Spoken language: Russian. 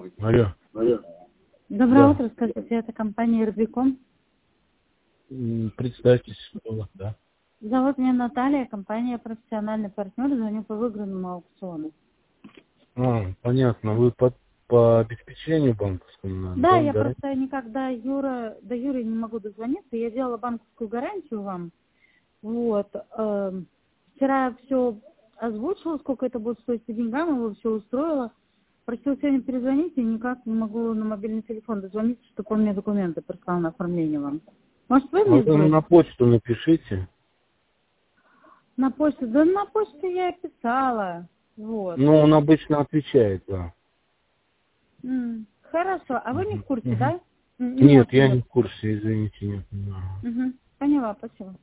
Алло. Доброе Да. утро, скажите, это компания Рубикон. Представьтесь, кто у вас, да? Зовут меня Наталья, компания профессиональный партнер, звоню по выигранному аукциону. Понятно. Вы по обеспечению банковскому, наверное, Да, да? я Гарантия? просто никогда до Юры не могу дозвониться. Я делала банковскую гарантию вам. Вот. Вчера все озвучила, сколько это будет стоить по деньгам, его все устроила. Просила сегодня перезвонить, и никак не могу на мобильный телефон дозвониться, чтобы он мне документы прислал на оформление вам. Может, вы мне Вы на сбросите? почту напишите. На почту? Да на почту я и писала. Вот. Ну, он обычно отвечает, да. Хорошо. А вы не в курсе, Мгм. да? Не Нет, можете я мне... не в курсе, извините, нет. Не знаю. Поняла, спасибо.